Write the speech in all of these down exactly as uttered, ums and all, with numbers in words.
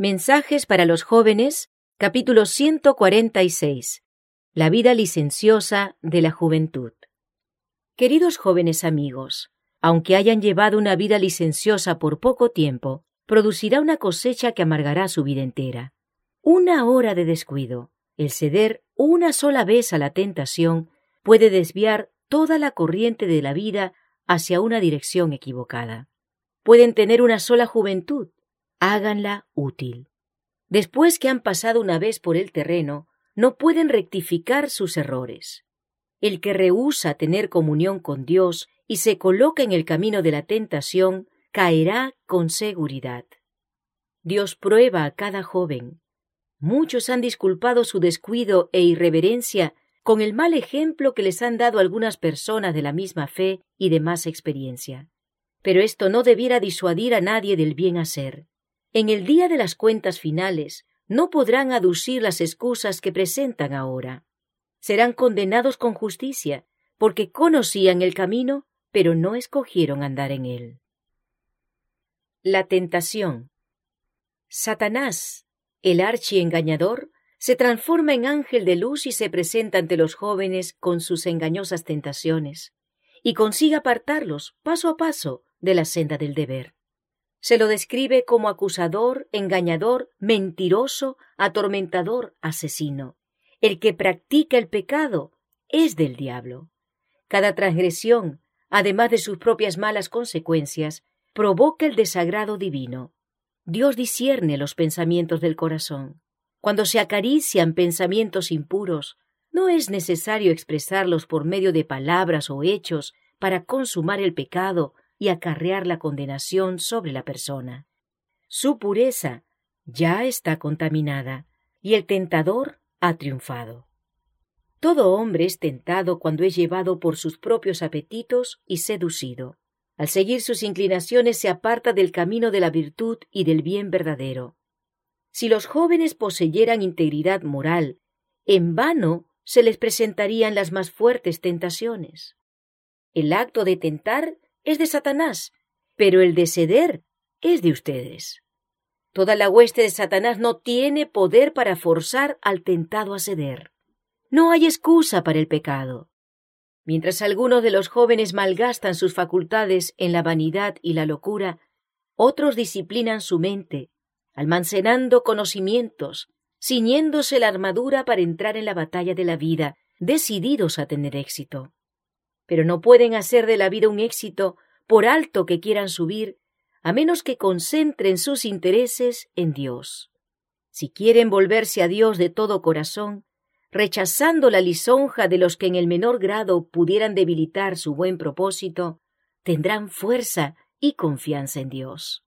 Mensajes para los jóvenes, capítulo ciento cuarenta y seis. La vida licenciosa de la juventud. Queridos jóvenes amigos, aunque hayan llevado una vida licenciosa por poco tiempo, producirá una cosecha que amargará su vida entera. Una hora de descuido, el ceder una sola vez a la tentación, puede desviar toda la corriente de la vida hacia una dirección equivocada. Pueden tener una sola juventud, háganla útil. Después que han pasado una vez por el terreno, no pueden rectificar sus errores. El que rehúsa tener comunión con Dios y se coloca en el camino de la tentación, caerá con seguridad. Dios prueba a cada joven. Muchos han disculpado su descuido e irreverencia con el mal ejemplo que les han dado algunas personas de la misma fe y de más experiencia. Pero esto no debiera disuadir a nadie del bien hacer. En el día de las cuentas finales, no podrán aducir las excusas que presentan ahora. Serán condenados con justicia, porque conocían el camino, pero no escogieron andar en él. La tentación. Satanás, el archiengañador, se transforma en ángel de luz y se presenta ante los jóvenes con sus engañosas tentaciones, y consigue apartarlos, paso a paso, de la senda del deber. Se lo describe como acusador, engañador, mentiroso, atormentador, asesino. El que practica el pecado es del diablo. Cada transgresión, además de sus propias malas consecuencias, provoca el desagrado divino. Dios discierne los pensamientos del corazón. Cuando se acarician pensamientos impuros, no es necesario expresarlos por medio de palabras o hechos para consumar el pecado y acarrear la condenación sobre la persona. Su pureza ya está contaminada y el tentador ha triunfado. Todo hombre es tentado cuando es llevado por sus propios apetitos y seducido. Al seguir sus inclinaciones se aparta del camino de la virtud y del bien verdadero. Si los jóvenes poseyeran integridad moral, en vano se les presentarían las más fuertes tentaciones. El acto de tentar es de Satanás, pero el de ceder es de ustedes. Toda la hueste de Satanás no tiene poder para forzar al tentado a ceder. No hay excusa para el pecado. Mientras algunos de los jóvenes malgastan sus facultades en la vanidad y la locura, otros disciplinan su mente, almacenando conocimientos, ciñéndose la armadura para entrar en la batalla de la vida, decididos a tener éxito. Pero no pueden hacer de la vida un éxito, por alto que quieran subir, a menos que concentren sus intereses en Dios. Si quieren volverse a Dios de todo corazón, rechazando la lisonja de los que en el menor grado pudieran debilitar su buen propósito, tendrán fuerza y confianza en Dios.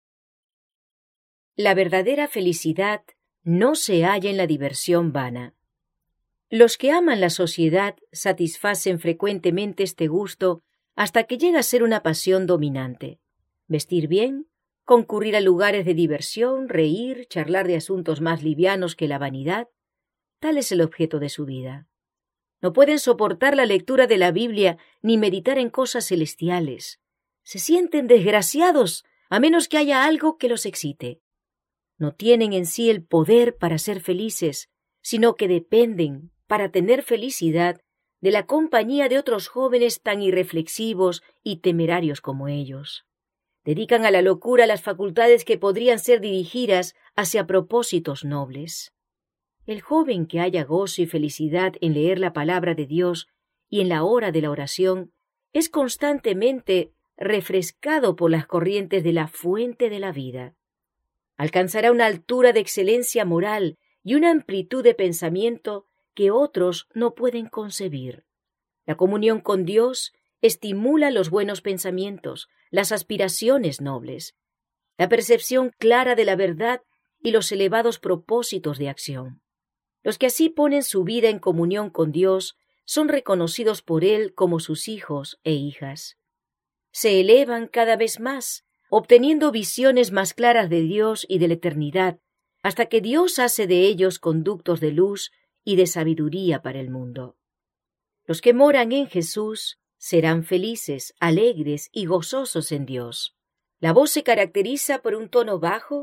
La verdadera felicidad no se halla en la diversión vana. Los que aman la sociedad satisfacen frecuentemente este gusto hasta que llega a ser una pasión dominante. Vestir bien, concurrir a lugares de diversión, reír, charlar de asuntos más livianos que la vanidad, tal es el objeto de su vida. No pueden soportar la lectura de la Biblia ni meditar en cosas celestiales. Se sienten desgraciados a menos que haya algo que los excite. No tienen en sí el poder para ser felices, sino que dependen, para tener felicidad, de la compañía de otros jóvenes tan irreflexivos y temerarios como ellos. Dedican a la locura las facultades que podrían ser dirigidas hacia propósitos nobles. El joven que haya gozo y felicidad en leer la palabra de Dios y en la hora de la oración, es constantemente refrescado por las corrientes de la fuente de la vida. Alcanzará una altura de excelencia moral y una amplitud de pensamiento que otros no pueden concebir. La comunión con Dios estimula los buenos pensamientos, las aspiraciones nobles, la percepción clara de la verdad y los elevados propósitos de acción. Los que así ponen su vida en comunión con Dios son reconocidos por Él como sus hijos e hijas. Se elevan cada vez más, obteniendo visiones más claras de Dios y de la eternidad, hasta que Dios hace de ellos conductos de luz y de sabiduría para el mundo. Los que moran en Jesús serán felices, alegres y gozosos en Dios. La voz se caracteriza por un tono bajo,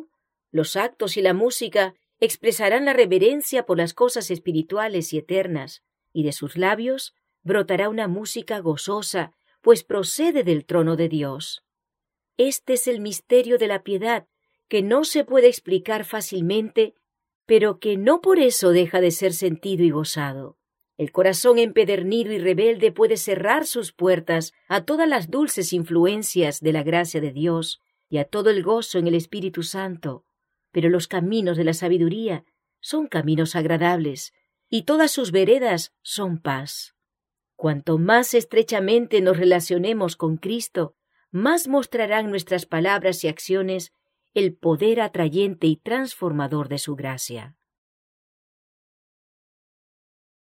Los actos y la música expresarán la reverencia por las cosas espirituales y eternas, y de sus labios brotará una música gozosa, pues procede del trono de Dios. Este es el misterio de la piedad, que no se puede explicar fácilmente, pero que no por eso deja de ser sentido y gozado. El corazón empedernido y rebelde puede cerrar sus puertas a todas las dulces influencias de la gracia de Dios y a todo el gozo en el Espíritu Santo, pero los caminos de la sabiduría son caminos agradables, y todas sus veredas son paz. Cuanto más estrechamente nos relacionemos con Cristo, más mostrarán nuestras palabras y acciones el poder atrayente y transformador de su gracia.